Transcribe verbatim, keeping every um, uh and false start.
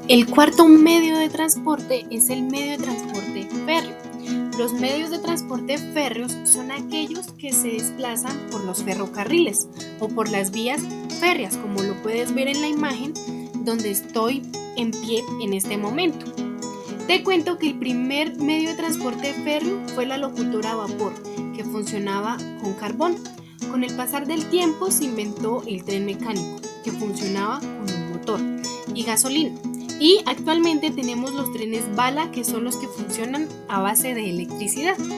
El cuarto medio de transporte es el medio de transporte férreo. Los medios de transporte férreos son aquellos que se desplazan por los ferrocarriles o por las vías férreas, como lo puedes ver en la imagen donde estoy en pie en este momento. Te cuento que el primer medio de transporte férreo fue la locomotora a vapor, que funcionaba con carbón. Con el pasar del tiempo se inventó el tren mecánico, que funcionaba con un motor y gasolina. Y actualmente tenemos los trenes bala, que son los que funcionan a base de electricidad.